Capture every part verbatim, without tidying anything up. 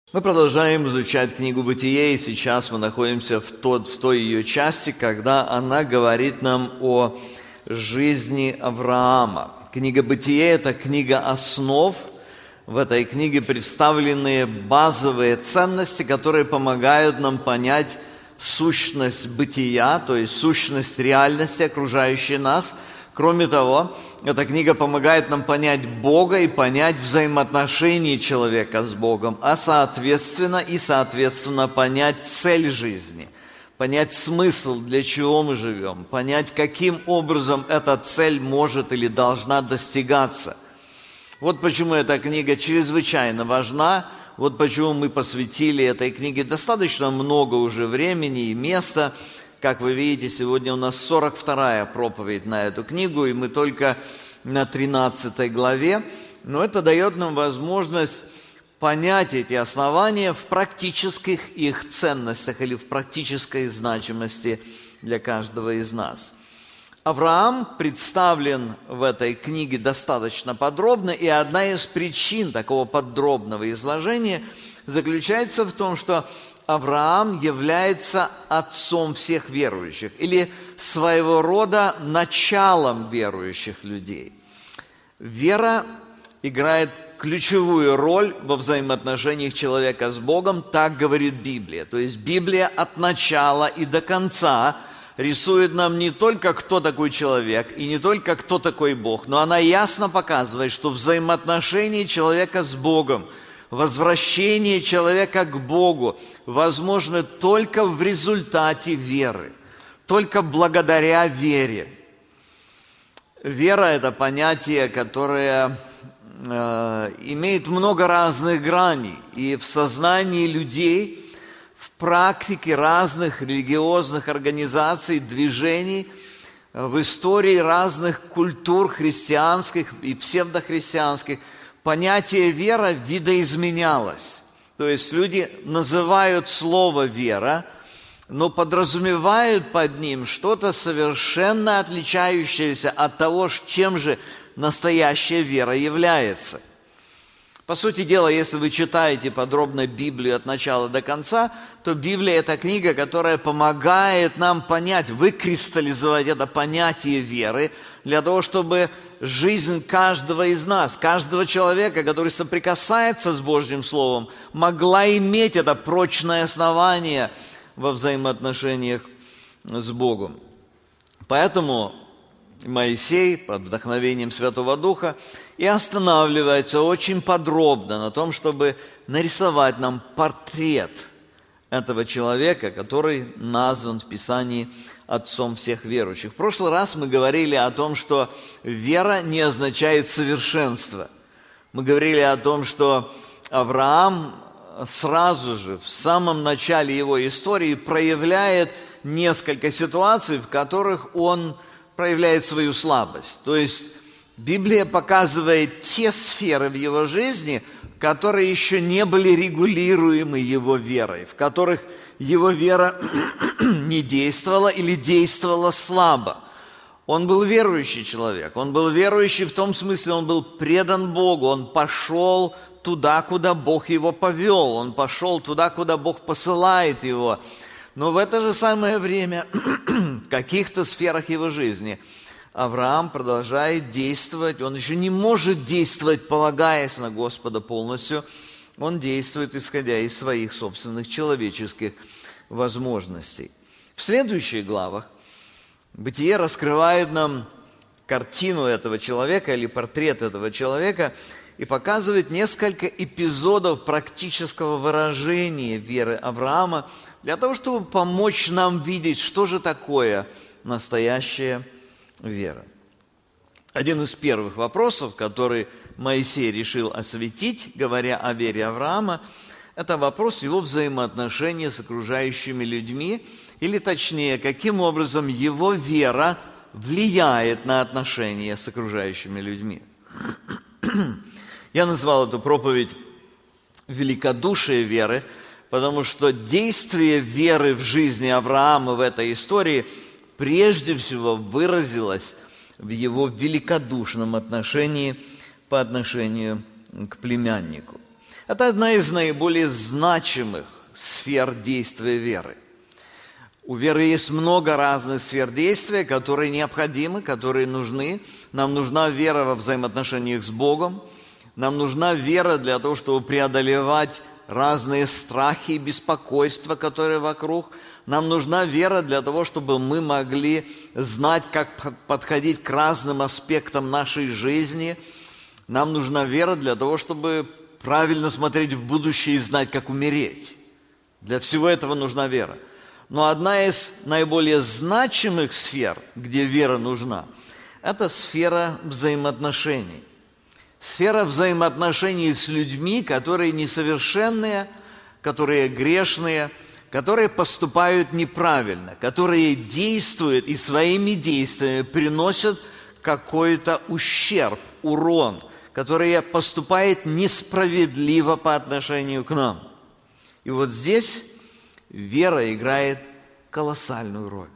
Мы продолжаем изучать книгу «Бытие», и сейчас мы находимся в, тот, в той ее части, когда она говорит нам о жизни Авраама. Книга «Бытие» – это книга основ. В этой книге представлены базовые ценности, которые помогают нам понять сущность бытия, то есть сущность реальности, окружающей нас. Кроме того, эта книга помогает нам понять Бога и понять взаимоотношения человека с Богом, а соответственно и соответственно понять цель жизни, понять смысл, для чего мы живем, понять, каким образом эта цель может или должна достигаться. Вот почему эта книга чрезвычайно важна, вот почему мы посвятили этой книге достаточно много уже времени и места. Как вы видите, сегодня у нас сорок вторая проповедь на эту книгу, и мы только на тринадцатой главе. Но это дает нам возможность понять эти основания в практических их ценностях или в практической значимости для каждого из нас. Авраам представлен в этой книге достаточно подробно, и одна из причин такого подробного изложения заключается в том, что Авраам является отцом всех верующих, или своего рода началом верующих людей. Вера играет ключевую роль во взаимоотношениях человека с Богом, так говорит Библия. То есть Библия от начала и до конца рисует нам не только, кто такой человек, и не только, кто такой Бог, но она ясно показывает, что взаимоотношения человека с Богом, возвращение человека к Богу возможно только в результате веры, только благодаря вере. Вера – это понятие, которое э, имеет много разных граней, и в сознании людей, в практике разных религиозных организаций, движений, в истории разных культур христианских и псевдохристианских, понятие «вера» видоизменялось. То есть люди называют слово «вера», но подразумевают под ним что-то совершенно отличающееся от того, чем же настоящая вера является. По сути дела, если вы читаете подробно Библию от начала до конца, то Библия – это книга, которая помогает нам понять, выкристаллизовать это понятие веры, для того, чтобы жизнь каждого из нас, каждого человека, который соприкасается с Божьим Словом, могла иметь это прочное основание во взаимоотношениях с Богом. Поэтому Моисей под вдохновением Святого Духа и останавливается очень подробно на том, чтобы нарисовать нам портрет этого человека, который назван в Писании отцом всех верующих. В прошлый раз мы говорили о том, что вера не означает совершенство. Мы говорили о том, что Авраам сразу же, в самом начале его истории, проявляет несколько ситуаций, в которых он проявляет свою слабость. То есть Библия показывает те сферы в его жизни, которые еще не были регулируемы его верой, в которых его вера не действовала или действовала слабо. Он был верующий человек, он был верующий в том смысле, он был предан Богу, он пошел туда, куда Бог его повел, он пошел туда, куда Бог посылает его. Но в это же самое время в каких-то сферах его жизни Авраам продолжает действовать, он еще не может действовать, полагаясь на Господа полностью, он действует, исходя из своих собственных человеческих возможностей. В следующих главах Бытие раскрывает нам картину этого человека или портрет этого человека и показывает несколько эпизодов практического выражения веры Авраама для того, чтобы помочь нам видеть, что же такое настоящая вера. Один из первых вопросов, который Моисей решил осветить, говоря о вере Авраама, это вопрос его взаимоотношения с окружающими людьми, или точнее, каким образом его вера влияет на отношения с окружающими людьми. Я назвал эту проповедь «Великодушие веры», потому что действие веры в жизни Авраама в этой истории прежде всего выразилось в его великодушном отношении по отношению к племяннику. Это одна из наиболее значимых сфер действия веры. У веры есть много разных сфер действия, которые необходимы, которые нужны. Нам нужна вера во взаимоотношениях с Богом. Нам нужна вера для того, чтобы преодолевать разные страхи и беспокойства, которые вокруг. Нам нужна вера для того, чтобы мы могли знать, как подходить к разным аспектам нашей жизни. Нам нужна вера для того, чтобы правильно смотреть в будущее и знать, как умереть. Для всего этого нужна вера. Но одна из наиболее значимых сфер, где вера нужна, это сфера взаимоотношений. Сфера взаимоотношений с людьми, которые несовершенные, которые грешные, которые поступают неправильно, которые действуют и своими действиями приносят какой-то ущерб, урон, которые поступают несправедливо по отношению к нам. И вот здесь вера играет колоссальную роль.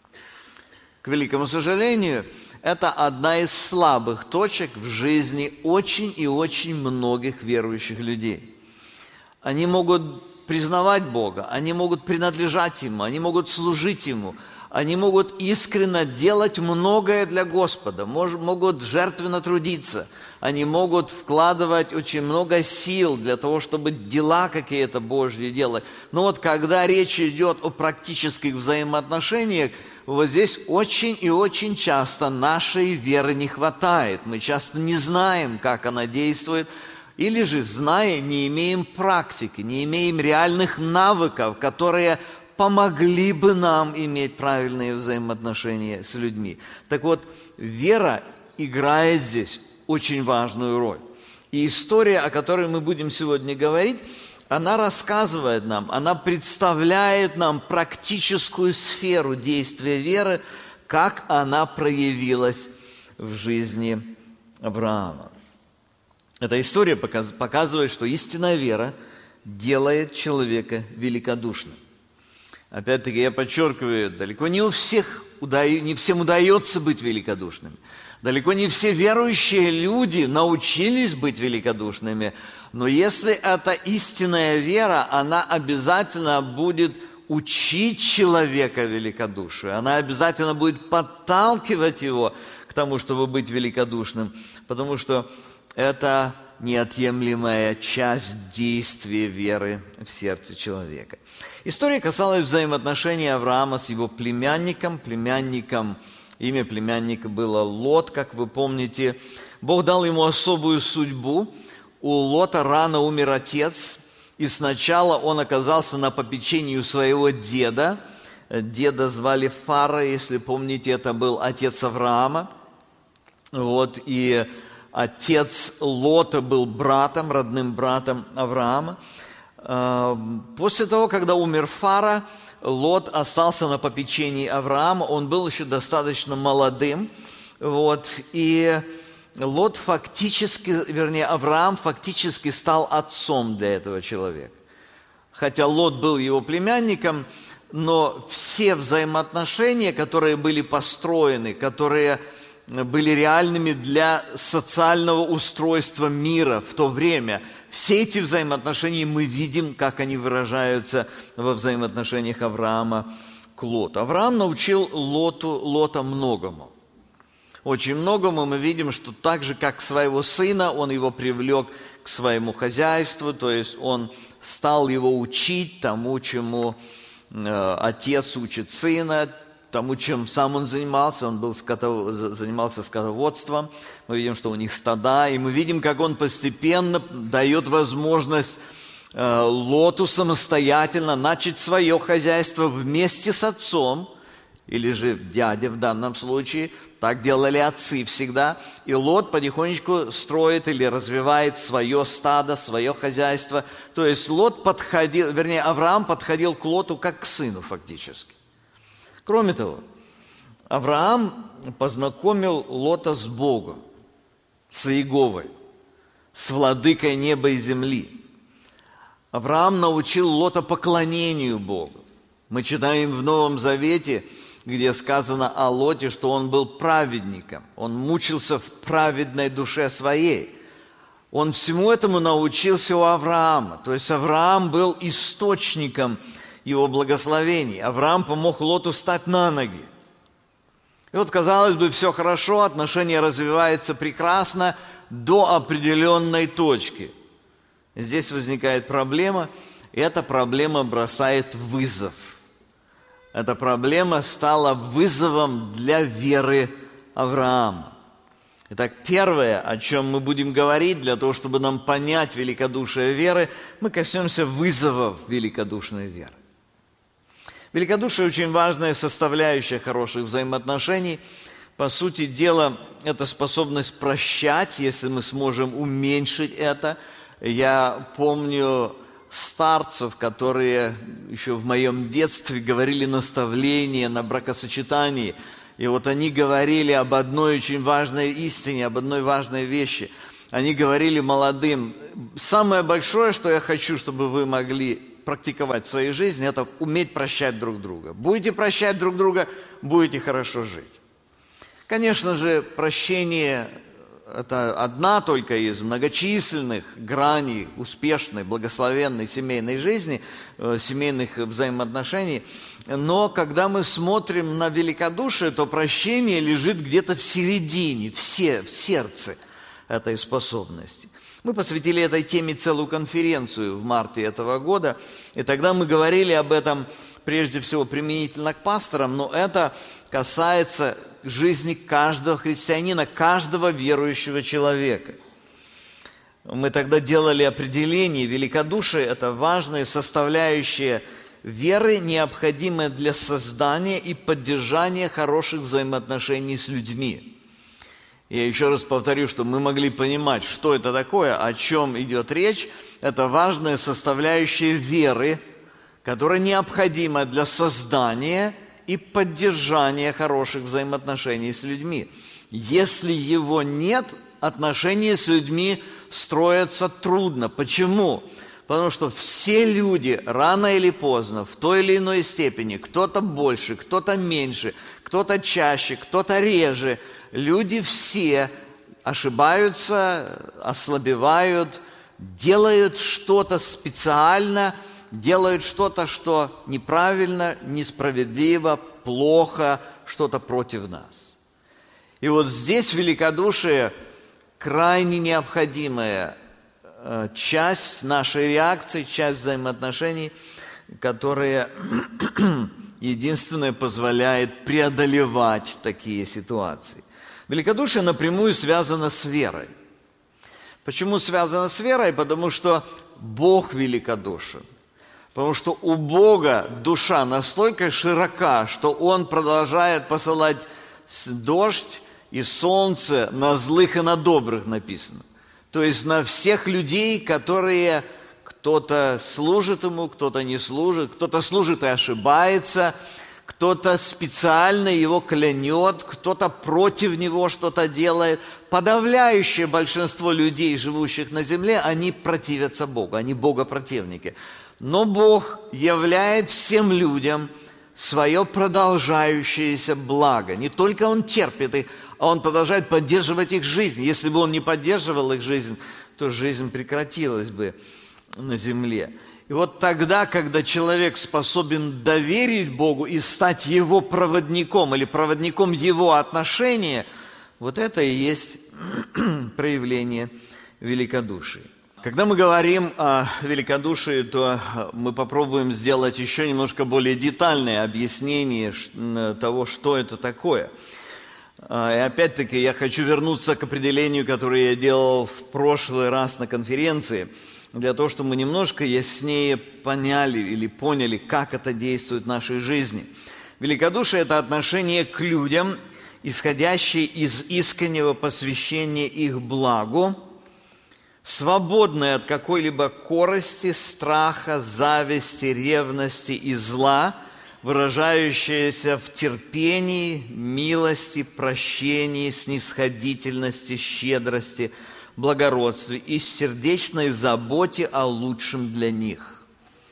К великому сожалению, это одна из слабых точек в жизни очень и очень многих верующих людей. Они могут признавать Бога, они могут принадлежать Ему, они могут служить Ему, они могут искренне делать многое для Господа, могут жертвенно трудиться, они могут вкладывать очень много сил для того, чтобы дела какие-то Божьи делать. Но вот когда речь идет о практических взаимоотношениях, вот здесь очень и очень часто нашей веры не хватает. Мы часто не знаем, как она действует, или же, зная, не имеем практики, не имеем реальных навыков, которые помогли бы нам иметь правильные взаимоотношения с людьми. Так вот, вера играет здесь очень важную роль. И история, о которой мы будем сегодня говорить, она рассказывает нам, она представляет нам практическую сферу действия веры, как она проявилась в жизни Авраама. Эта история показывает, что истинная вера делает человека великодушным. Опять-таки, я подчеркиваю, далеко не у всех, не всем удается быть великодушными. Далеко не все верующие люди научились быть великодушными, но если это истинная вера, она обязательно будет учить человека великодушию, она обязательно будет подталкивать его к тому, чтобы быть великодушным, потому что это неотъемлемая часть действия веры в сердце человека. История касалась взаимоотношений Авраама с его племянником, племянником, имя племянника было Лот, как вы помните. Бог дал ему особую судьбу. У Лота рано умер отец, и сначала он оказался на попечении у своего деда. Деда звали Фара, если помните, это был отец Авраама. Вот, и отец Лота был братом, родным братом Авраама. После того, когда умер Фара, Лот остался на попечении Авраама. Он был еще достаточно молодым. Вот, и Лот фактически, вернее, Авраам фактически стал отцом для этого человека. Хотя Лот был его племянником, но все взаимоотношения, которые были построены, которые были реальными для социального устройства мира в то время, все эти взаимоотношения мы видим, как они выражаются во взаимоотношениях Авраама к Лоту. Авраам научил Лоту, Лота многому. Очень многому мы видим, что так же, как своего сына, он его привлек к своему хозяйству, то есть он стал его учить тому, чему э, отец учит сына, тому, чем сам он занимался. Он был скотов... занимался скотоводством. Мы видим, что у них стада, и мы видим, как он постепенно дает возможность э, Лоту самостоятельно начать свое хозяйство вместе с отцом, или же дядя в данном случае. Так делали отцы всегда. И Лот потихонечку строит или развивает свое стадо, свое хозяйство. То есть Лот подходил, вернее, Авраам подходил к Лоту как к сыну фактически. Кроме того, Авраам познакомил Лота с Богом, с Иеговой, с владыкой неба и земли. Авраам научил Лота поклонению Богу. Мы читаем в Новом Завете, где сказано о Лоте, что он был праведником, он мучился в праведной душе своей. Он всему этому научился у Авраама. То есть Авраам был источником его благословений. Авраам помог Лоту встать на ноги. И вот, казалось бы, все хорошо, отношения развиваются прекрасно до определенной точки. Здесь возникает проблема, и эта проблема бросает вызов. Эта проблема стала вызовом для веры Авраама. Итак, первое, о чем мы будем говорить, для того, чтобы нам понять великодушие веры, мы коснемся вызовов великодушной веры. Великодушие – очень важная составляющая хороших взаимоотношений. По сути дела, это способность прощать, если мы сможем уменьшить это. Я помню старцев, которые еще в моем детстве говорили наставления на бракосочетании. И вот они говорили об одной очень важной истине, об одной важной вещи. Они говорили молодым: самое большое, что я хочу, чтобы вы могли практиковать в своей жизни, это уметь прощать друг друга. Будете прощать друг друга, будете хорошо жить. Конечно же, прощение – это одна только из многочисленных граней успешной, благословенной семейной жизни, семейных взаимоотношений. Но когда мы смотрим на великодушие, то прощение лежит где-то в середине, в, се, в сердце этой способности. Мы посвятили этой теме целую конференцию в марте этого года, и тогда мы говорили об этом прежде всего применительно к пасторам, но это касается жизни каждого христианина, каждого верующего человека. Мы тогда делали определение: великодушие – это важная составляющая веры, необходимая для создания и поддержания хороших взаимоотношений с людьми. Я еще раз повторю, чтобы мы могли понимать, что это такое, о чем идет речь. Это важная составляющая веры, которая необходима для создания и поддержания хороших взаимоотношений с людьми. Если его нет, отношения с людьми строятся трудно. Почему? Потому что все люди рано или поздно, в той или иной степени, кто-то больше, кто-то меньше, кто-то чаще, кто-то реже, люди все ошибаются, ослабевают, делают что-то специально, делают что-то, что неправильно, несправедливо, плохо, что-то против нас. И вот здесь великодушие крайне необходимая часть нашей реакции, часть взаимоотношений, которая единственное позволяет преодолевать такие ситуации. Великодушие напрямую связано с верой. Почему связано с верой? Потому что Бог великодушен. Потому что у Бога душа настолько широка, что Он продолжает посылать дождь и солнце на злых и на добрых, написано. То есть на всех людей, которые кто-то служит Ему, кто-то не служит, кто-то служит и ошибается, кто-то специально Его клянет, кто-то против Него что-то делает. Подавляющее большинство людей, живущих на земле, они противятся Богу, они богопротивники. Но Бог являет всем людям свое продолжающееся благо. Не только Он терпит их, а Он продолжает поддерживать их жизнь. Если бы Он не поддерживал их жизнь, то жизнь прекратилась бы на земле. И вот тогда, когда человек способен доверить Богу и стать Его проводником или проводником Его отношения, вот это и есть проявление великодушия. Когда мы говорим о великодушии, то мы попробуем сделать еще немножко более детальное объяснение того, что это такое. И опять-таки я хочу вернуться к определению, которое я делал в прошлый раз на конференции, для того, чтобы мы немножко яснее поняли или поняли, как это действует в нашей жизни. Великодушие – это отношение к людям, исходящее из искреннего посвящения их благу, свободное от какой-либо корысти, страха, зависти, ревности и зла, выражающееся в терпении, милости, прощении, снисходительности, щедрости, благородстве и сердечной заботе о лучшем для них.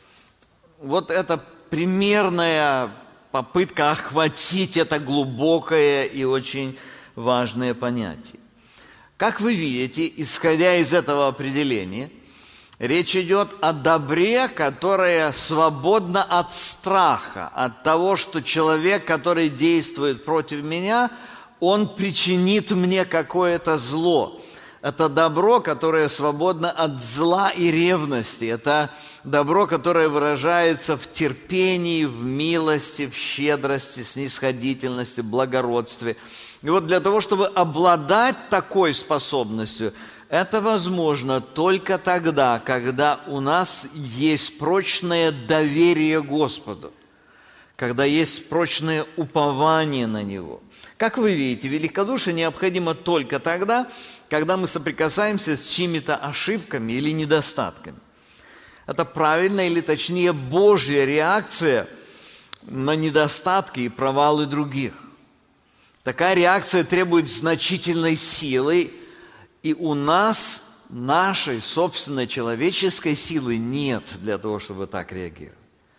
Вот это примерная попытка охватить это глубокое и очень важное понятие. Как вы видите, исходя из этого определения, речь идет о добре, которое свободно от страха, от того, что человек, который действует против меня, он причинит мне какое-то зло. Это добро, которое свободно от зла и ревности. Это добро, которое выражается в терпении, в милости, в щедрости, снисходительности, благородстве. И вот для того, чтобы обладать такой способностью, это возможно только тогда, когда у нас есть прочное доверие Господу, когда есть прочное упование на Него. Как вы видите, великодушие необходимо только тогда, когда мы соприкасаемся с чьими-то ошибками или недостатками. Это правильная или, точнее, Божья реакция на недостатки и провалы других. Такая реакция требует значительной силы, и у нас нашей собственной человеческой силы нет для того, чтобы так реагировать.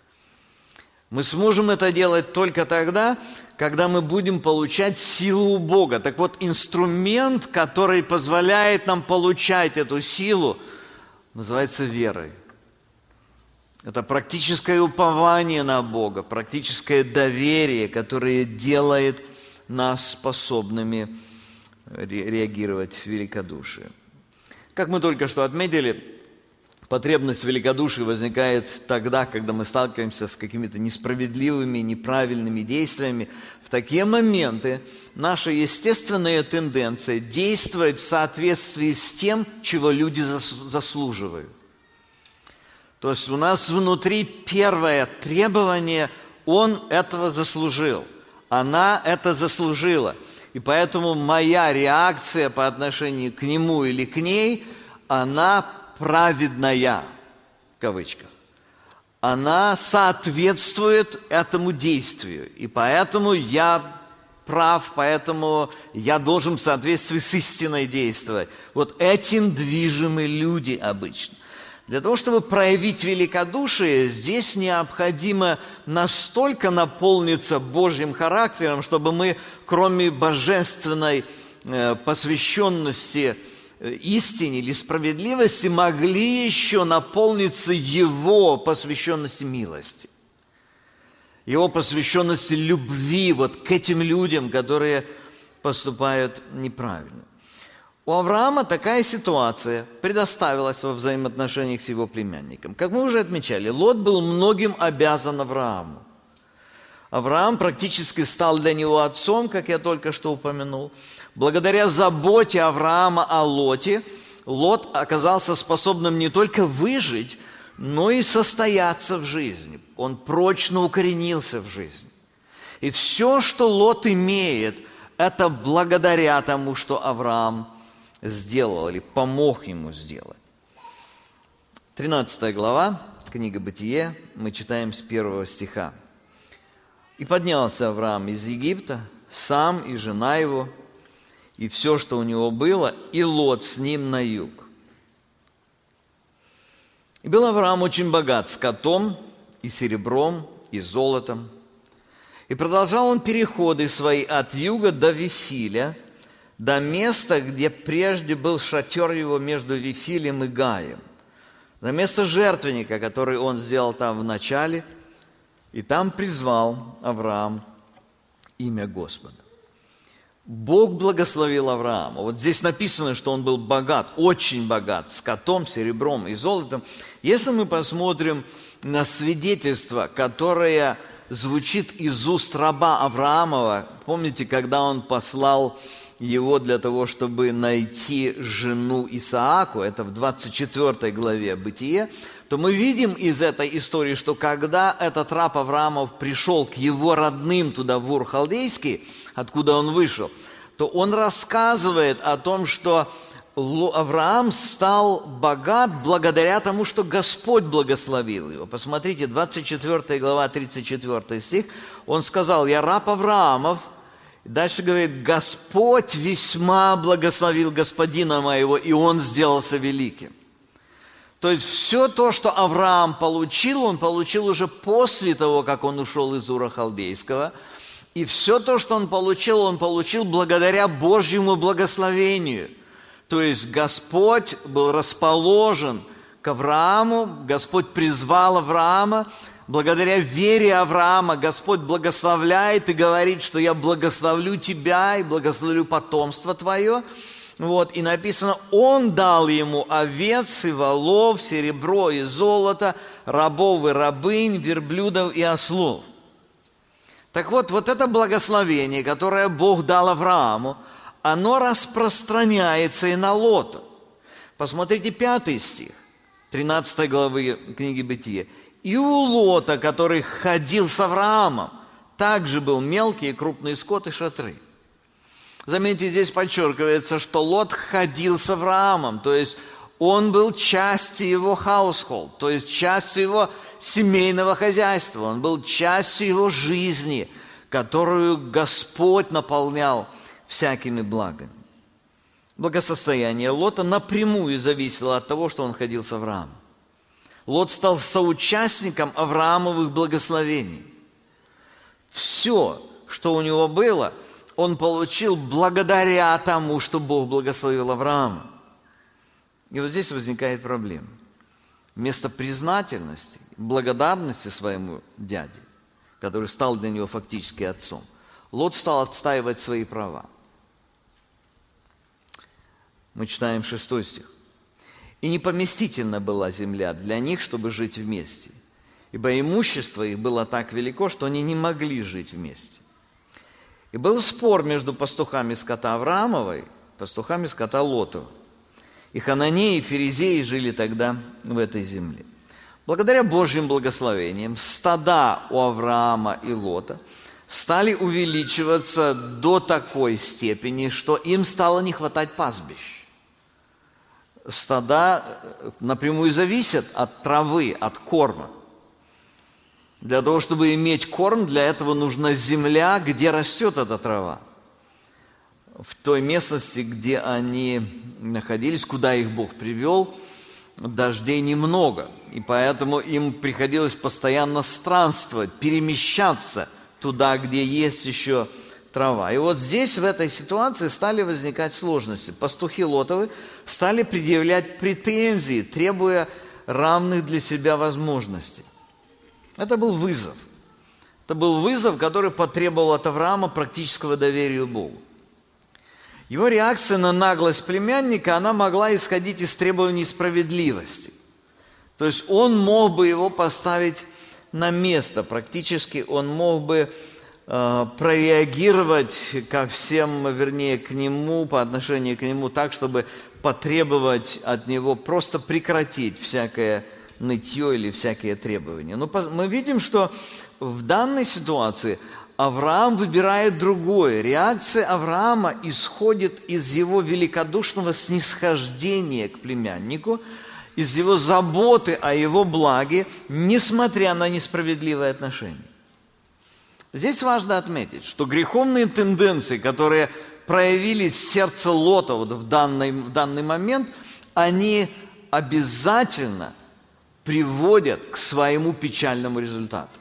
Мы сможем это делать только тогда, когда мы будем получать силу у Бога. Так вот, инструмент, который позволяет нам получать эту силу, называется верой. Это практическое упование на Бога, практическое доверие, которое делает нас способными реагировать в великодушие. Как мы только что отметили, потребность в великодушии возникает тогда, когда мы сталкиваемся с какими-то несправедливыми, неправильными действиями. В такие моменты наша естественная тенденция действовать в соответствии с тем, чего люди заслуживают. То есть у нас внутри первое требование – он этого заслужил, она это заслужила. И поэтому моя реакция по отношению к нему или к ней, она праведная, в кавычках. Она соответствует этому действию. И поэтому я прав, поэтому я должен в соответствии с истиной действовать. Вот этим движимы люди обычно. Для того, чтобы проявить великодушие, здесь необходимо настолько наполниться Божьим характером, чтобы мы, кроме божественной э, посвященности истине или справедливости, могли еще наполниться Его посвященности милости, Его посвященности любви вот к этим людям, которые поступают неправильно. У Авраама такая ситуация предоставилась во взаимоотношениях с его племянником. Как мы уже отмечали, Лот был многим обязан Аврааму. Авраам практически стал для него отцом, как я только что упомянул. Благодаря заботе Авраама о Лоте, Лот оказался способным не только выжить, но и состояться в жизни. Он прочно укоренился в жизни. И все, что Лот имеет, это благодаря тому, что Авраам сделал или помог ему сделать. тринадцатая глава, книга Бытие, мы читаем с первого стиха. «И поднялся Авраам из Египта, сам и жена его, и все, что у него было, и Лот с ним на юг. И был Авраам очень богат скотом, и серебром, и золотом. И продолжал он переходы свои от юга до Вифиля, до места, где прежде был шатер его между Вифилем и Гаем, до места жертвенника, который он сделал там в начале, и там призвал Авраам имя Господа». Бог благословил Авраама. Вот здесь написано, что он был богат, очень богат, скотом, серебром и золотом. Если мы посмотрим на свидетельство, которое звучит из уст раба Авраамова, помните, когда он послал его для того, чтобы найти жену Исааку, это в двадцать четвёртой главе Бытие, то мы видим из этой истории, что когда этот раб Авраамов пришел к его родным туда, в Ур-Халдейский, откуда он вышел, то он рассказывает о том, что Авраам стал богат благодаря тому, что Господь благословил его. Посмотрите, двадцать четвёртая глава, тридцать четвёртый стих, он сказал: «Я раб Авраамов». Дальше говорит: «Господь весьма благословил господина моего, и он сделался великим». То есть все то, что Авраам получил, он получил уже после того, как он ушел из Ура Халдейского. И все то, что он получил, он получил благодаря Божьему благословению. То есть Господь был расположен к Аврааму, Господь призвал Авраама. Благодаря вере Авраама Господь благословляет и говорит, что я благословлю тебя и благословлю потомство твое. Вот, и написано, Он дал ему овец и волов, серебро и золото, рабов и рабынь, верблюдов и ослов. Так вот, вот это благословение, которое Бог дал Аврааму, оно распространяется и на Лота. Посмотрите пятый стих, тринадцатой главы книги Бытия. «И у Лота, который ходил с Авраамом, также был мелкий и крупный скот и шатры». Заметьте, здесь подчеркивается, что Лот ходил с Авраамом, то есть он был частью его household, то есть частью его семейного хозяйства, он был частью его жизни, которую Господь наполнял всякими благами. Благосостояние Лота напрямую зависело от того, что он ходил с Авраамом. Лот стал соучастником Авраамовых благословений. Все, что у него было, он получил благодаря тому, что Бог благословил Авраама. И вот здесь возникает проблема. Вместо признательности, благодарности своему дяде, который стал для него фактически отцом, Лот стал отстаивать свои права. Мы читаем шестой стих. «И непоместительна была земля для них, чтобы жить вместе, ибо имущество их было так велико, что они не могли жить вместе. И был спор между пастухами скота Авраамовой и пастухами скота Лотова. И хананеи и ферезеи жили тогда в этой земле. Благодаря Божьим благословениям стада у Авраама и Лота стали увеличиваться до такой степени, что им стало не хватать пастбищ. Стада напрямую зависят от травы, от корма. Для того, чтобы иметь корм, для этого нужна земля, где растет эта трава. В той местности, где они находились, куда их Бог привел, дождей немного. И поэтому им приходилось постоянно странствовать, перемещаться туда, где есть еще трава. И вот здесь, в этой ситуации, стали возникать сложности. Пастухи Лотовы стали предъявлять претензии, требуя равных для себя возможностей. Это был вызов. Это был вызов, который потребовал от Авраама практического доверия Богу. Его реакция на наглость племянника, она могла исходить из требований справедливости. То есть он мог бы его поставить на место. Практически он мог бы э, прореагировать ко всем, вернее, к нему, по отношению к нему так, чтобы потребовать от него просто прекратить всякое нытье или всякие требования. Но мы видим, что в данной ситуации Авраам выбирает другое. Реакция Авраама исходит из его великодушного снисхождения к племяннику, из его заботы о его благе, несмотря на несправедливые отношения. Здесь важно отметить, что греховные тенденции, которые проявились в сердце Лота вот в, данный, в данный момент, они обязательно приводят к своему печальному результату.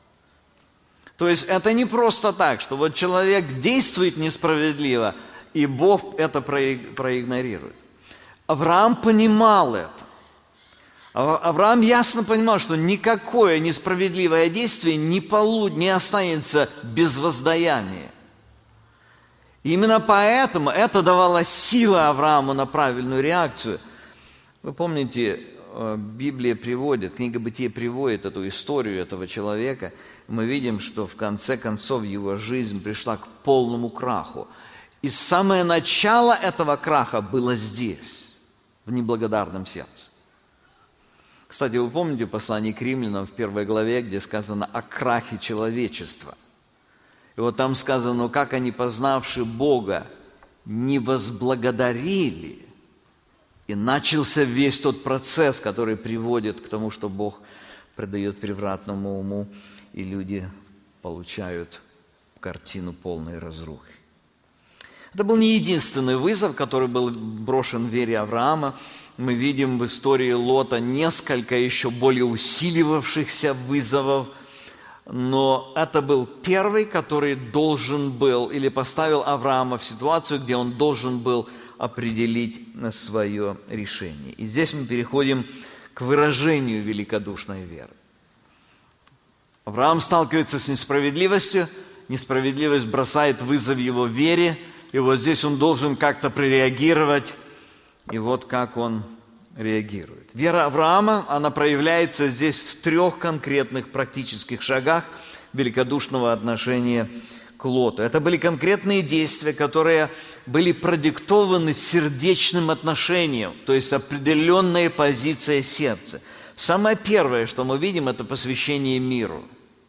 То есть это не просто так, что вот человек действует несправедливо, и Бог это проигнорирует. Авраам понимал это. Авраам ясно понимал, что никакое несправедливое действие не, полу... не останется без воздаяния. И именно поэтому это давало силы Аврааму на правильную реакцию. Вы помните, Библия приводит, книга Бытия приводит эту историю этого человека. Мы видим, что в конце концов его жизнь пришла к полному краху. И самое начало этого краха было здесь, в неблагодарном сердце. Кстати, вы помните послание к римлянам в первой главе, где сказано о крахе человечества? И вот там сказано, как они, познавши Бога, не возблагодарили. И начался весь тот процесс, который приводит к тому, что Бог придает превратному уму, и люди получают картину полной разрухи. Это был не единственный вызов, который был брошен в вере Авраама. Мы видим в истории Лота несколько еще более усиливавшихся вызовов, но это был первый, который должен был, или поставил Авраама в ситуацию, где он должен был определить свое решение. И здесь мы переходим к выражению великодушной веры. Авраам сталкивается с несправедливостью, несправедливость бросает вызов его вере, и вот здесь он должен как-то прореагировать, и вот как он реагирует. Вера Авраама, она проявляется здесь в трех конкретных практических шагах великодушного отношения к Лоту. Это были конкретные действия, которые были продиктованы сердечным отношением, то есть определенная позиция сердца. Самое первое, что мы видим, это посвящение миру.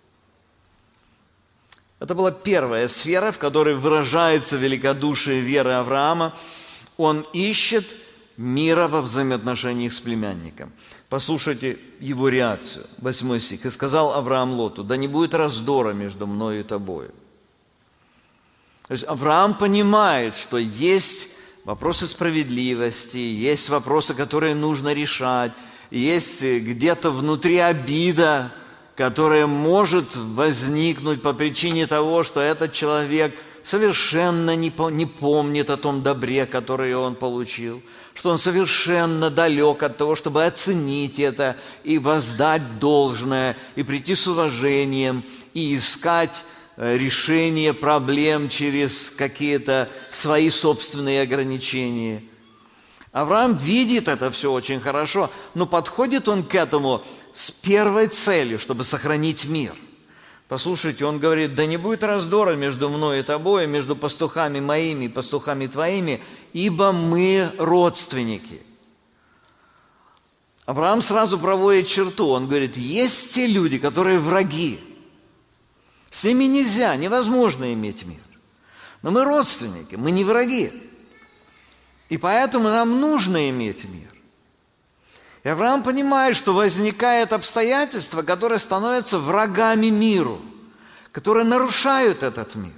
Это была первая сфера, в которой выражается великодушие веры Авраама. Он ищет мира во взаимоотношениях с племянником. Послушайте его реакцию. Восьмой стих. «И сказал Авраам Лоту: да не будет раздора между мною и тобою». То есть Авраам понимает, что есть вопросы справедливости, есть вопросы, которые нужно решать, есть где-то внутри обида, которая может возникнуть по причине того, что этот человек совершенно не помнит о том добре, которое он получил, что он совершенно далек от того, чтобы оценить это и воздать должное, и прийти с уважением, и искать решение проблем через какие-то свои собственные ограничения. Авраам видит это все очень хорошо, но подходит он к этому с первой целью, чтобы сохранить мир. Послушайте, он говорит: да не будет раздора между мной и тобой, между пастухами моими и пастухами твоими, ибо мы родственники. Авраам сразу проводит черту, он говорит: есть те люди, которые враги. С ними нельзя, невозможно иметь мир. Но мы родственники, мы не враги. И поэтому нам нужно иметь мир. И Авраам понимает, что возникает обстоятельства, которые становятся врагами миру, которые нарушают этот мир.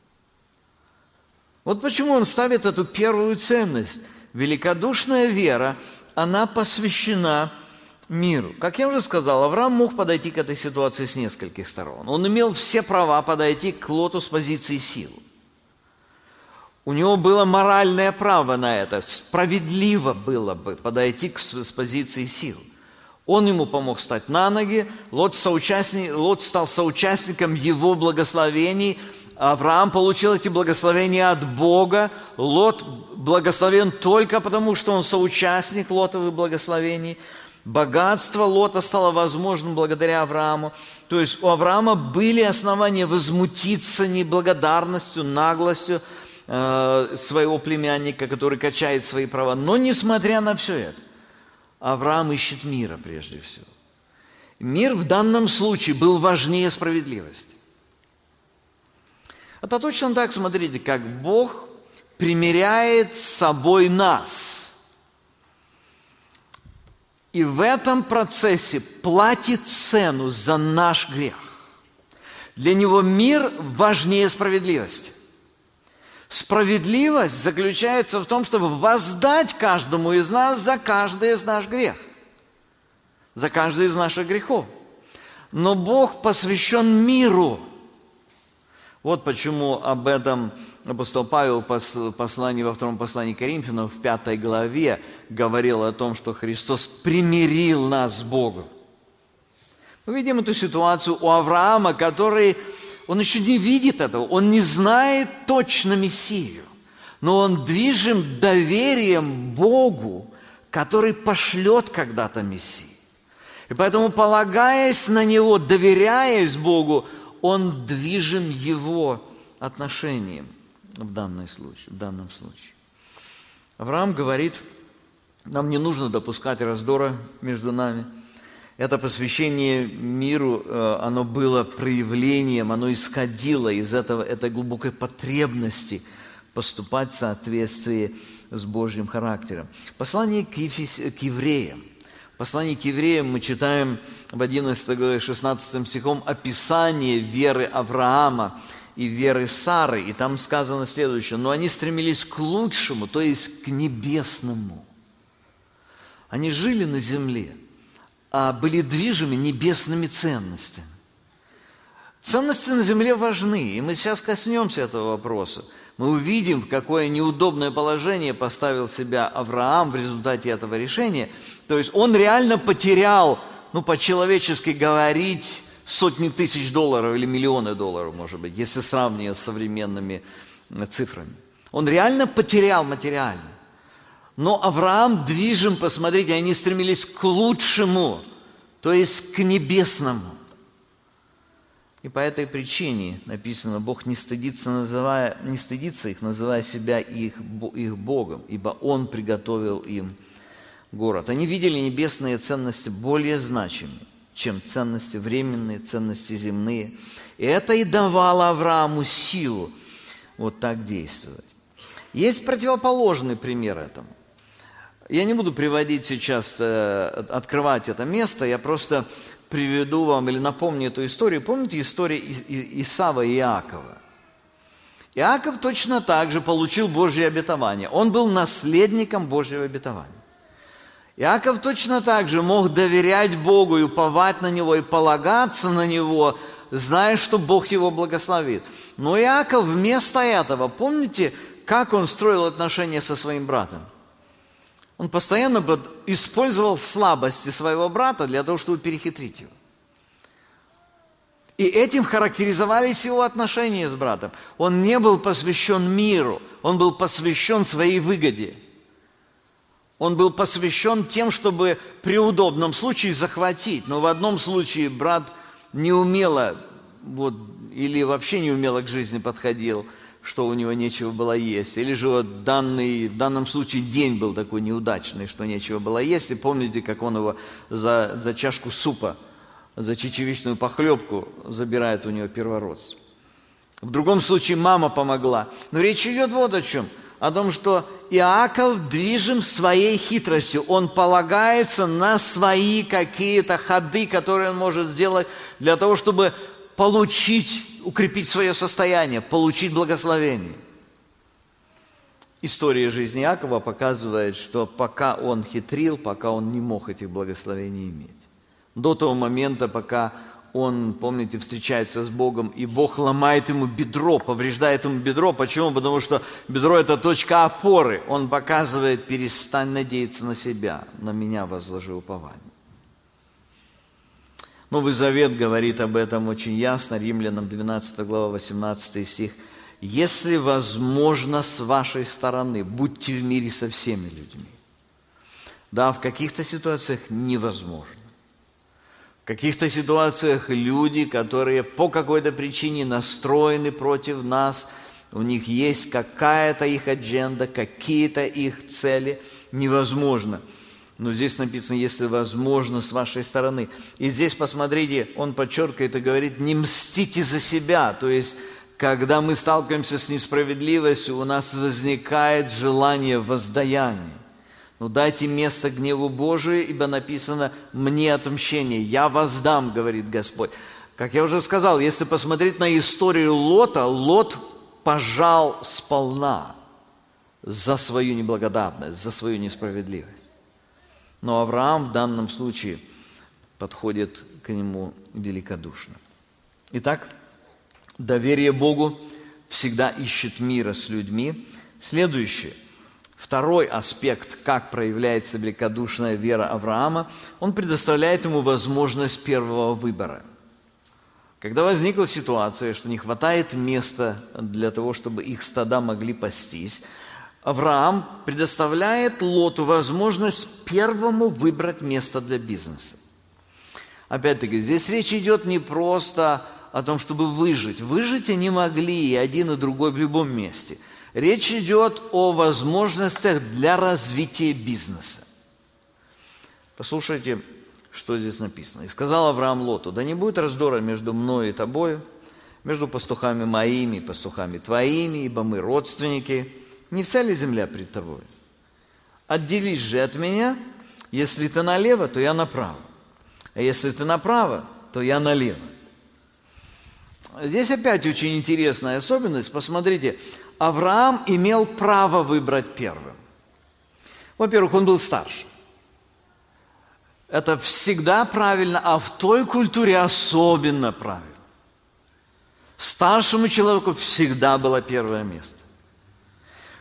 Вот почему он ставит эту первую ценность. Великодушная вера, она посвящена миру. Как я уже сказал, Авраам мог подойти к этой ситуации с нескольких сторон. Он имел все права подойти к Лоту с позиции силы. У него было моральное право на это. Справедливо было бы подойти к, с позиции сил. Он ему помог встать на ноги. Лот, соучастник, Лот стал соучастником его благословений. Авраам получил эти благословения от Бога. Лот благословен только потому, что он соучастник Лотовых благословений. Богатство Лота стало возможным благодаря Аврааму. То есть у Авраама были основания возмутиться неблагодарностью, наглостью своего племянника, который качает свои права. Но, несмотря на все это, Авраам ищет мира прежде всего. Мир в данном случае был важнее справедливости. Это точно так, смотрите, как Бог примиряет с собой нас. И в этом процессе платит цену за наш грех. Для Него мир важнее справедливости. Справедливость заключается в том, чтобы воздать каждому из нас за каждый из наш грех, за каждый из наших грехов. Но Бог посвящен миру. Вот почему об этом апостол Павел в послании, во втором послании к Коринфянам в пятой главе говорил о том, что Христос примирил нас с Богом. Мы видим эту ситуацию у Авраама, который... Он еще не видит этого, он не знает точно Мессию, но он движим доверием Богу, который пошлет когда-то Мессию. И поэтому, полагаясь на Него, доверяясь Богу, он движим Его отношением в данном случае. В данном случае. Авраам говорит: нам не нужно допускать раздора между нами. Это посвящение миру, оно было проявлением, оно исходило из этого, этой глубокой потребности поступать в соответствии с Божьим характером. Послание к, Ефес... к евреям. В послании к евреям мы читаем в одиннадцатой главе шестнадцатым стихом описание веры Авраама и веры Сары. И там сказано следующее: но они стремились к лучшему, то есть к небесному. Они жили на земле, а были движимы небесными ценностями. Ценности на земле важны, и мы сейчас коснемся этого вопроса. мы увидим, в какое неудобное положение поставил себя Авраам в результате этого решения. То есть он реально потерял, ну, по-человечески говорить, сотни тысяч долларов или миллионы долларов, может быть, если сравнивать с современными цифрами. Он реально потерял материально. Но Авраам движим, посмотрите, они стремились к лучшему, то есть к небесному. И по этой причине написано, Бог не стыдится, называя, не стыдится их, называя себя их, их Богом, ибо Он приготовил им город. Они видели небесные ценности более значимые, чем ценности временные, ценности земные. И это и давало Аврааму силу вот так действовать. Есть противоположный пример этому. Я не буду приводить сейчас, открывать это место, я просто приведу вам или напомню эту историю. Помните историю Исава и Иакова? Иаков точно так же получил Божье обетование. Он был наследником Божьего обетования. Иаков точно так же мог доверять Богу и уповать на Него, и полагаться на Него, зная, что Бог его благословит. Но Иаков вместо этого, помните, как он строил отношения со своим братом? Он постоянно использовал слабости своего брата для того, чтобы перехитрить его. И этим характеризовались его отношения с братом. Он не был посвящен миру, он был посвящен своей выгоде. Он был посвящен тем, чтобы при удобном случае захватить. Но в одном случае брат неумело, вот, или вообще неумело к жизни подходил, что у него нечего было есть. Или же вот данный, в данном случае день был такой неудачный, что нечего было есть. И помните, как он его за, за чашку супа, за чечевичную похлебку забирает у него первородство. В другом случае мама помогла. Но речь идет вот о чем. О том, что Иаков движим своей хитростью. Он полагается на свои какие-то ходы, которые он может сделать для того, чтобы получить, укрепить свое состояние, получить благословение. История жизни Иакова показывает, что пока он хитрил, пока он не мог этих благословений иметь. До того момента, пока он, помните, встречается с Богом, и Бог ломает ему бедро, повреждает ему бедро. Почему? Потому что бедро – это точка опоры. Он показывает: перестань надеяться на себя, на меня возложи упование. Новый Завет говорит об этом очень ясно. Римлянам двенадцатая глава, восемнадцатый стих. «Если возможно с вашей стороны, будьте в мире со всеми людьми». Да, в каких-то ситуациях невозможно. В каких-то ситуациях люди, которые по какой-то причине настроены против нас, у них есть какая-то их адженда, какие-то их цели, невозможно. Но здесь написано, если возможно, с вашей стороны. И здесь, посмотрите, он подчеркивает и говорит, не мстите за себя. То есть, когда мы сталкиваемся с несправедливостью, у нас возникает желание воздаяния. Ну, дайте место гневу Божию, ибо написано, мне отмщение, я воздам, говорит Господь. Как я уже сказал, если посмотреть на историю Лота, Лот пожал сполна за свою неблагодарность, за свою несправедливость. Но Авраам в данном случае подходит к нему великодушно. Итак, доверие Богу всегда ищет мира с людьми. Следующее. Второй аспект, как проявляется великодушная вера Авраама, он предоставляет ему возможность первого выбора. Когда возникла ситуация, что не хватает места для того, чтобы их стада могли пастись, Авраам предоставляет Лоту возможность первому выбрать место для бизнеса. Опять-таки, здесь речь идет не просто о том, чтобы выжить. Выжить они могли и один, и другой в любом месте. Речь идет о возможностях для развития бизнеса. Послушайте, что здесь написано. «И сказал Авраам Лоту, да не будет раздора между мною и тобою, между пастухами моими и пастухами твоими, ибо мы родственники. Не вся ли земля пред тобой? Отделись же от меня, если ты налево, то я направо, а если ты направо, то я налево». Здесь опять очень интересная особенность. Посмотрите, Авраам имел право выбрать первым. Во-первых, он был старше. Это всегда правильно, а в той культуре особенно правильно. Старшему человеку всегда было первое место.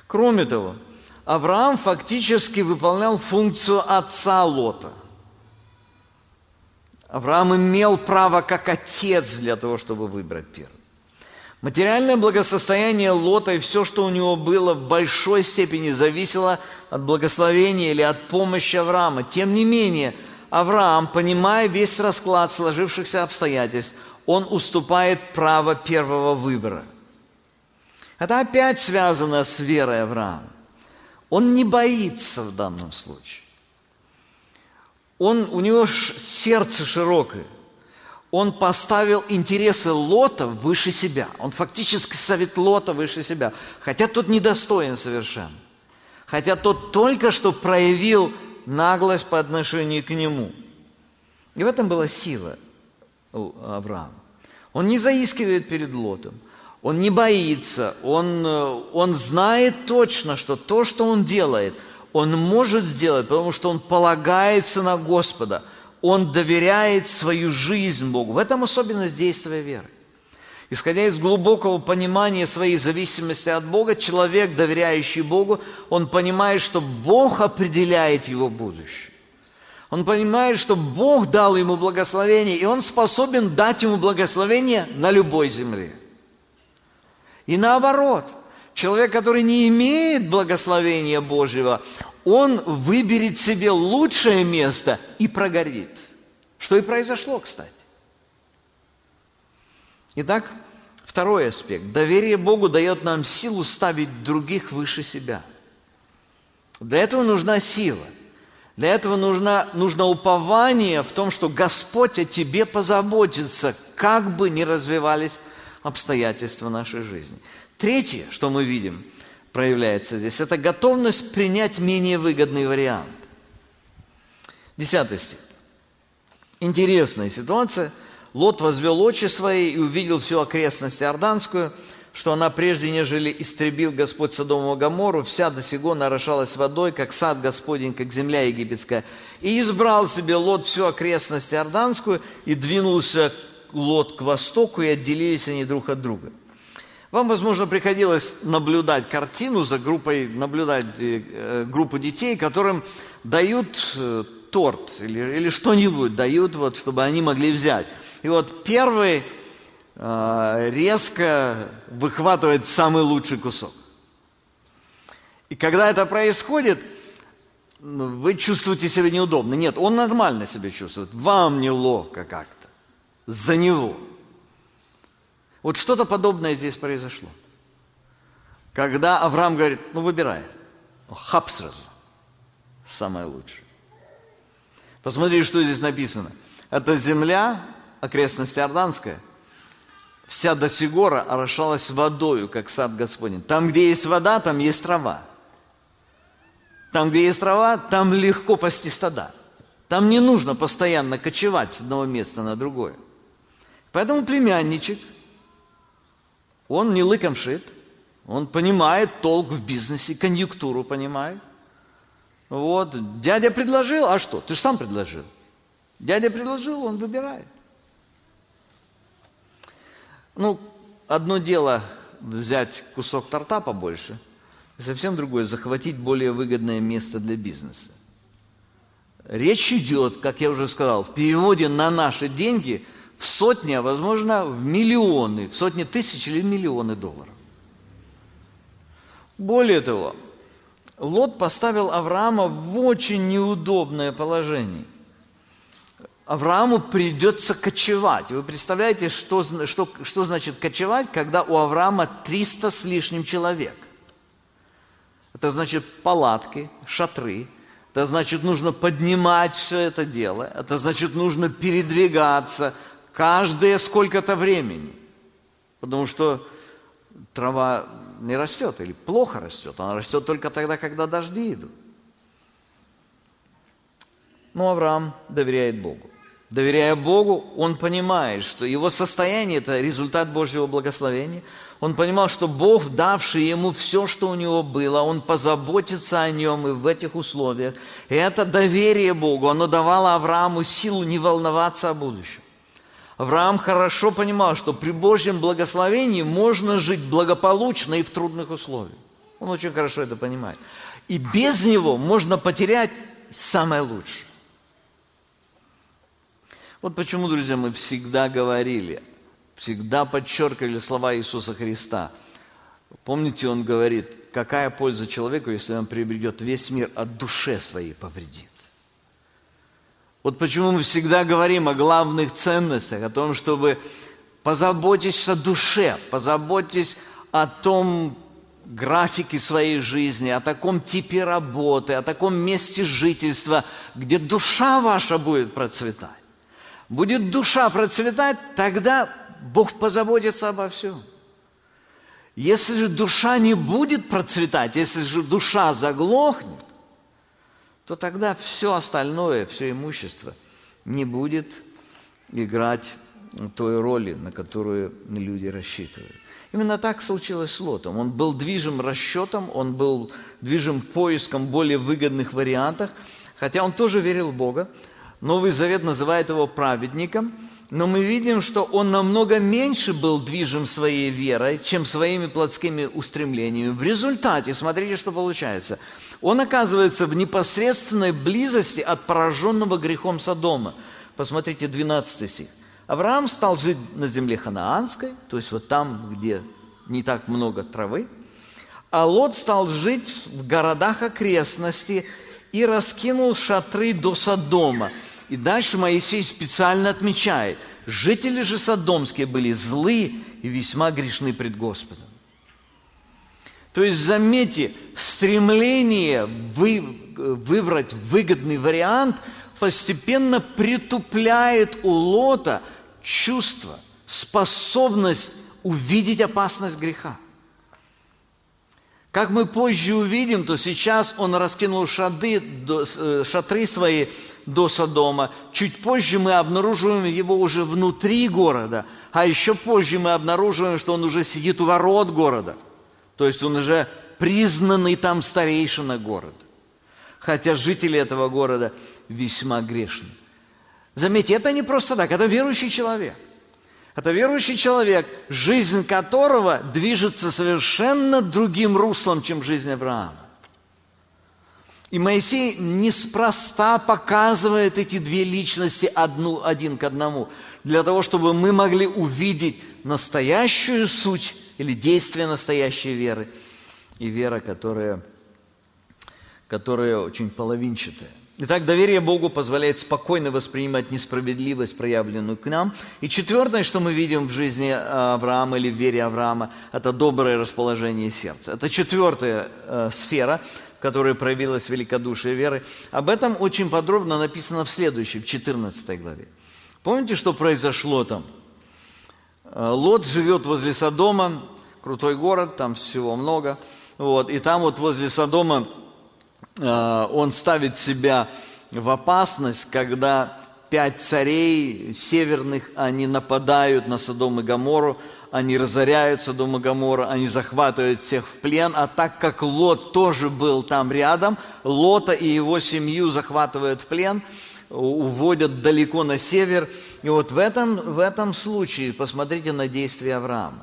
Кроме того, Авраам фактически выполнял функцию отца Лота. Авраам имел право как отец для того, чтобы выбрать первым. Материальное благосостояние Лота и все, что у него было, в большой степени зависело от благословения или от помощи Авраама. Тем не менее, Авраам, понимая весь расклад сложившихся обстоятельств, он уступает право первого выбора. Это опять связано с верой Авраама. Он не боится в данном случае. Он, у него сердце широкое. Он поставил интересы Лота выше себя. Он фактически ставит Лота выше себя. Хотя тот недостоин совершенно. Хотя тот только что проявил наглость по отношению к нему. И в этом была сила Авраама. Он не заискивает перед Лотом. Он не боится. Он, он знает точно, что то, что он делает, он может сделать, потому что он полагается на Господа. Он доверяет свою жизнь Богу. В этом особенность действия веры. Исходя из глубокого понимания своей зависимости от Бога, человек, доверяющий Богу, он понимает, что Бог определяет его будущее. Он понимает, что Бог дал ему благословение, и он способен дать ему благословение на любой земле. И наоборот, человек, который не имеет благословения Божьего, он выберет себе лучшее место и прогорит. Что и произошло, кстати. Итак, второй аспект. Доверие Богу дает нам силу ставить других выше себя. Для этого нужна сила. Для этого нужна, нужно упование в том, что Господь о тебе позаботится, как бы ни развивались обстоятельства нашей жизни. Третье, что мы видим, проявляется здесь, это готовность принять менее выгодный вариант. Десятый стих. Интересная ситуация. Лот возвел очи свои и увидел всю окрестность Иорданскую, что она прежде, нежели истребил Господь Содом и Гоморру, вся до сего орошалась водой, как сад Господень, как земля египетская. И избрал себе Лот всю окрестность Иорданскую, и двинулся Лот к востоку, и отделились они друг от друга. Вам, возможно, приходилось наблюдать картину за группой, наблюдать э, группу детей, которым дают э, торт или, или что-нибудь дают, вот, чтобы они могли взять. И вот первый э, резко выхватывает самый лучший кусок. И когда это происходит, вы чувствуете себя неудобно. Нет, он нормально себя чувствует. Вам неловко как-то. За него. Вот что-то подобное здесь произошло. Когда Авраам говорит, ну выбирай. Хап сразу. Самое лучшее. Посмотрите, что здесь написано. Это земля, окрестность Иорданская, вся до сего орошалась водою, как сад Господень. Там, где есть вода, там есть трава. Там, где есть трава, там легко пасти стада. Там не нужно постоянно кочевать с одного места на другое. Поэтому племянничек, он не лыком шит, он понимает толк в бизнесе, конъюнктуру понимает. Вот, дядя предложил, а что? Ты же сам предложил. Дядя предложил, он выбирает. Ну, одно дело взять кусок торта побольше, и совсем другое захватить более выгодное место для бизнеса. Речь идет, как я уже сказал, в переводе на наши деньги в сотни, а возможно в миллионы, в сотни тысяч или миллионы долларов. Более того, Лот поставил Авраама в очень неудобное положение. Аврааму придется кочевать. Вы представляете, что, что, что значит кочевать, когда у Авраама триста с лишним человек? Это значит палатки, шатры. Это значит, нужно поднимать все это дело. Это значит, нужно передвигаться каждое сколько-то времени. Потому что трава не растет или плохо растет. Она растет только тогда, когда дожди идут. Но Авраам доверяет Богу. Доверяя Богу, он понимает, что его состояние – это результат Божьего благословения. Он понимал, что Бог, давший ему все, что у него было, он позаботится о нем и в этих условиях. И это доверие Богу, оно давало Аврааму силу не волноваться о будущем. Авраам хорошо понимал, что при Божьем благословении можно жить благополучно и в трудных условиях. Он очень хорошо это понимает. И без него можно потерять самое лучшее. Вот почему, друзья, мы всегда говорили, всегда подчеркивали слова Иисуса Христа. Помните, Он говорит, какая польза человеку, если он приобретет весь мир, а душе своей повредит. Вот почему мы всегда говорим о главных ценностях, о том, чтобы позаботьтесь о душе, позаботьтесь о том графике своей жизни, о таком типе работы, о таком месте жительства, где душа ваша будет процветать. Будет душа процветать, тогда Бог позаботится обо всем. Если же душа не будет процветать, если же душа заглохнет, то тогда все остальное, все имущество не будет играть той роли, на которую люди рассчитывают. Именно так случилось с Лотом. Он был движим расчетом, он был движим поиском более выгодных вариантов, хотя он тоже верил в Бога. Новый Завет называет его праведником, но мы видим, что он намного меньше был движим своей верой, чем своими плотскими устремлениями. В результате, смотрите, что получается. Он оказывается в непосредственной близости от пораженного грехом Содома. Посмотрите, двенадцатый стих. Авраам стал жить на земле ханаанской, то есть вот там, где не так много травы, а Лот стал жить в городах окрестности и раскинул шатры до Содома. И дальше Моисей специально отмечает, жители же содомские были злы и весьма грешны пред Господом. То есть, заметьте, стремление вы, выбрать выгодный вариант постепенно притупляет у Лота чувство, способность увидеть опасность греха. Как мы позже увидим, то сейчас он раскинул шады, шатры свои до Содома. Чуть позже мы обнаруживаем его уже внутри города, а еще позже мы обнаруживаем, что он уже сидит у ворот города. То есть он уже признанный там старейшина города. Хотя жители этого города весьма грешны. Заметьте, это не просто так, это верующий человек. Это верующий человек, жизнь которого движется совершенно другим руслом, чем жизнь Авраама. И Моисей неспроста показывает эти две личности одну, один к одному, для того, чтобы мы могли увидеть настоящую суть или действие настоящей веры, и вера, которая, которая очень половинчатая. Итак, доверие Богу позволяет спокойно воспринимать несправедливость, проявленную к нам. И четвертое, что мы видим в жизни Авраама или в вере Авраама, это доброе расположение сердца. Это четвертая э, сфера, в которой проявилось великодушие веры. Об этом очень подробно написано в следующей, в четырнадцатой главе. Помните, что произошло там? Лот живет возле Содома, крутой город, там всего много. Вот, и там вот возле Содома он ставит себя в опасность, когда пять царей северных, они нападают на Содом и Гоморру, они разоряют Содом и Гоморру, они захватывают всех в плен, а так как Лот тоже был там рядом, Лота и его семью захватывают в плен, уводят далеко на север. И вот в этом, в этом случае посмотрите на действия Авраама.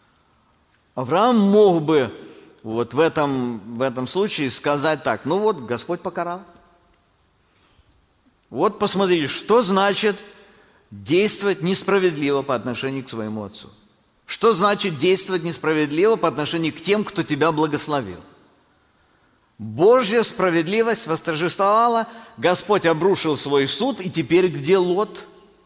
Авраам мог бы вот в этом, в этом случае сказать так: ну вот, Господь покарал. Вот посмотрите, что значит действовать несправедливо по отношению к своему отцу. Что значит действовать несправедливо по отношению к тем, кто тебя благословил. Божья справедливость восторжествовала, Господь обрушил свой суд, и теперь где Лот?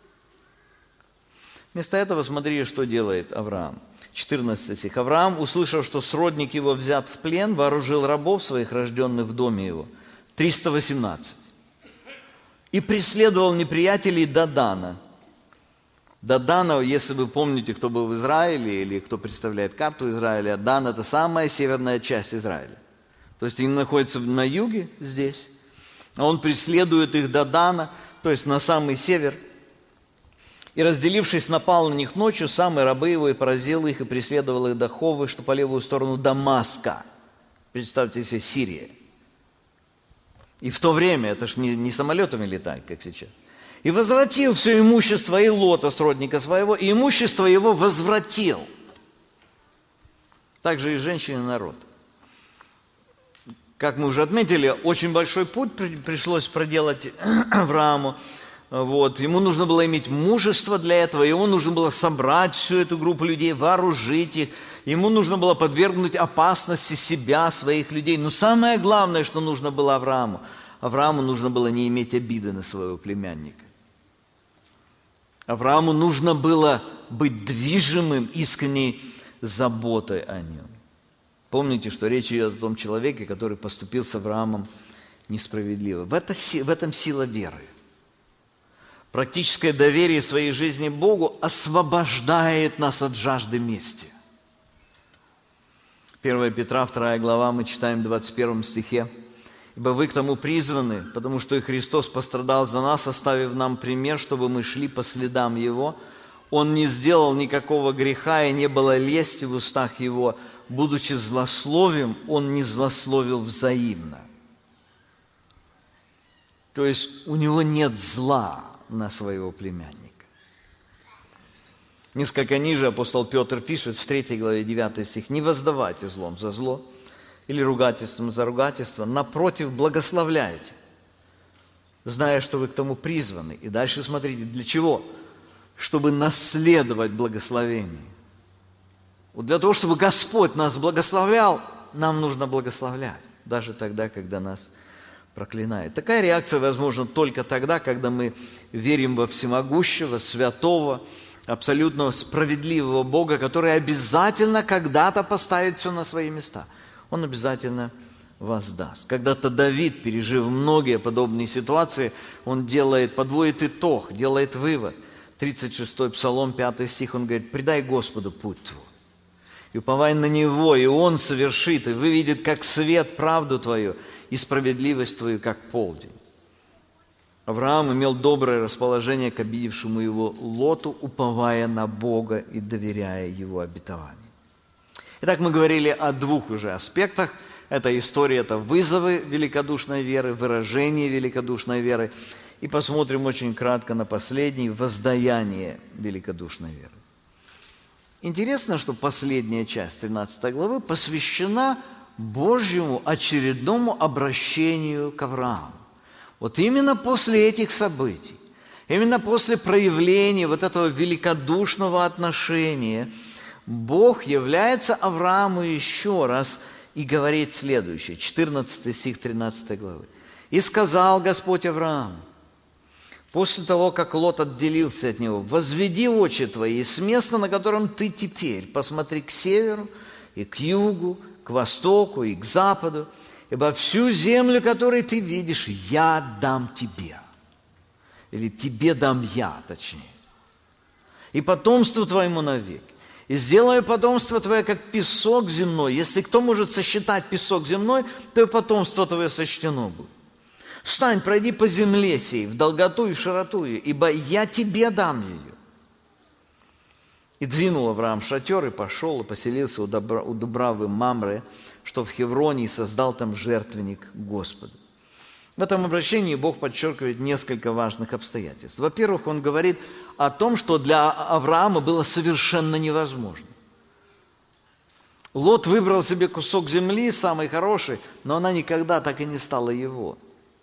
Вместо этого смотрите, что делает Авраам. четырнадцатый стих. Авраам, услышав, что сродник его взят в плен, вооружил рабов своих, рожденных в доме его. триста восемнадцать. И преследовал неприятелей до Дана. До Дана, если вы помните, кто был в Израиле, или кто представляет карту Израиля, Дан – это самая северная часть Израиля. То есть они находятся на юге здесь, а он преследует их до Дана, то есть на самый север. И, разделившись, напал на них ночью, сам и рабы его, и поразил их, и преследовал их до Ховы, что по левую сторону Дамаска. Представьте себе, Сирия. И в то время, это ж не, не самолетами летать, как сейчас. И возвратил все имущество и Лота, сродника своего, и имущество его возвратил. Также и женщины и народ. Как мы уже отметили, очень большой путь пришлось проделать Аврааму. Вот. Ему нужно было иметь мужество для этого, ему нужно было собрать всю эту группу людей, вооружить их, ему нужно было подвергнуть опасности себя, своих людей. Но самое главное, что нужно было Аврааму, Аврааму нужно было не иметь обиды на своего племянника. Аврааму нужно было быть движимым искренней заботой о нем. Помните, что речь идет о том человеке, который поступил с Авраамом несправедливо. В, это, в этом сила веры. Практическое доверие своей жизни Богу освобождает нас от жажды мести. первое Петра, вторая глава, мы читаем в двадцать первом стихе. «Ибо вы к тому призваны, потому что и Христос пострадал за нас, оставив нам пример, чтобы мы шли по следам Его. Он не сделал никакого греха, и не было лести в устах Его. Будучи злословием, Он не злословил взаимно». То есть у Него нет зла на своего племянника. Несколько ниже апостол Петр пишет в третьей главе девятый стих: «Не воздавайте злом за зло или ругательством за ругательство, напротив, благословляйте, зная, что вы к тому призваны». И дальше смотрите, для чего? Чтобы наследовать благословение. Вот для того, чтобы Господь нас благословлял, нам нужно благословлять, даже тогда, когда нас проклинает. Такая реакция возможна только тогда, когда мы верим во всемогущего, святого, абсолютно справедливого Бога, который обязательно когда-то поставит все на свои места. Он обязательно воздаст. Когда-то Давид, пережив многие подобные ситуации, он делает, подводит итог, делает вывод. тридцать шестой Псалом, пятый стих, он говорит: «Предай Господу путь твой, и уповай на Него, и Он совершит, и выведет, как свет, правду Твою, и справедливость Твою, как полдень». Авраам имел доброе расположение к обидевшему его Лоту, уповая на Бога и доверяя Его обетованию. Итак, мы говорили о двух уже аспектах. Это история, это вызовы великодушной веры, выражение великодушной веры. И посмотрим очень кратко на последний – воздаяние великодушной веры. Интересно, что последняя часть тринадцатой главы посвящена Божьему очередному обращению к Аврааму. Вот именно после этих событий, именно после проявления вот этого великодушного отношения, Бог является Аврааму еще раз и говорит следующее, четырнадцатый стих тринадцатой главы. «И сказал Господь Аврааму, после того, как Лот отделился от него: возведи очи твои с места, на котором ты теперь, посмотри к северу и к югу, к востоку и к западу, ибо всю землю, которую ты видишь, я дам тебе». Или тебе дам я, точнее. «И потомству твоему навеки. И сделаю потомство твое, как песок земной. Если кто может сосчитать песок земной, то и потомство твое сочтено будет. Встань, пройди по земле сей, в долготу и в широту ее, ибо я тебе дам ее». И двинул Авраам шатер, и пошел, и поселился у, Добра, у Дубравы Мамре, что в Хевроне, и создал там жертвенник Господу. В этом обращении Бог подчеркивает несколько важных обстоятельств. Во-первых, Он говорит о том, что для Авраама было совершенно невозможно. Лот выбрал себе кусок земли, самый хороший, но она никогда так и не стала его.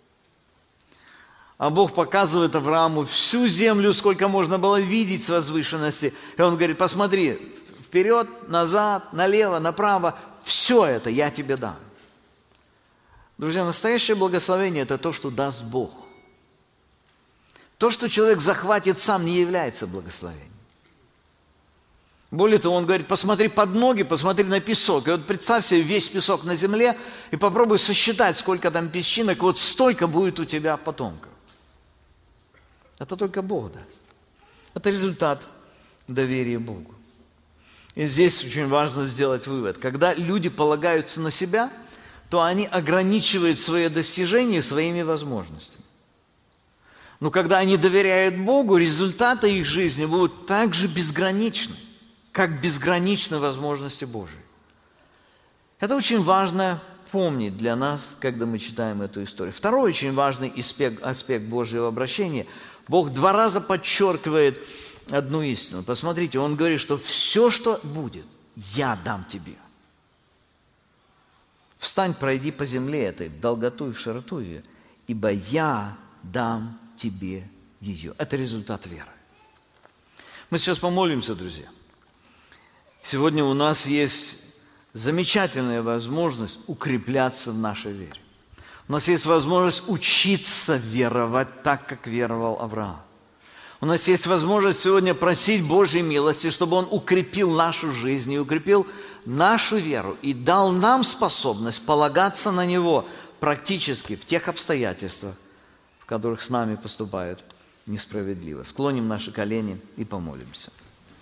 А Бог показывает Аврааму всю землю, сколько можно было видеть с возвышенности. И Он говорит: посмотри, вперед, назад, налево, направо, все это я тебе дам. Друзья, настоящее благословение – это то, что даст Бог. То, что человек захватит сам, не является благословением. Более того, Он говорит: посмотри под ноги, посмотри на песок. И вот представь себе весь песок на земле и попробуй сосчитать, сколько там песчинок, вот столько будет у тебя потомков. Это только Бог даст. Это результат доверия Богу. И здесь очень важно сделать вывод. Когда люди полагаются на себя, то они ограничивают свои достижения своими возможностями. Но когда они доверяют Богу, результаты их жизни будут так же безграничны, как безграничны возможности Божьи. Это очень важно помнить для нас, когда мы читаем эту историю. Второй очень важный аспект, аспект Божьего обращения. Бог два раза подчеркивает одну истину. Посмотрите, Он говорит, что все, что будет, я дам тебе. Встань, пройди по земле этой, в долготу и в широту ее, ибо я дам тебе ее». Это результат веры. Мы сейчас помолимся, друзья. Сегодня у нас есть замечательная возможность укрепляться в нашей вере. У нас есть возможность учиться веровать так, как веровал Авраам. У нас есть возможность сегодня просить Божьей милости, чтобы Он укрепил нашу жизнь и укрепил нашу веру и дал нам способность полагаться на Него практически в тех обстоятельствах, в которых с нами поступают несправедливо. Склоним наши колени и помолимся.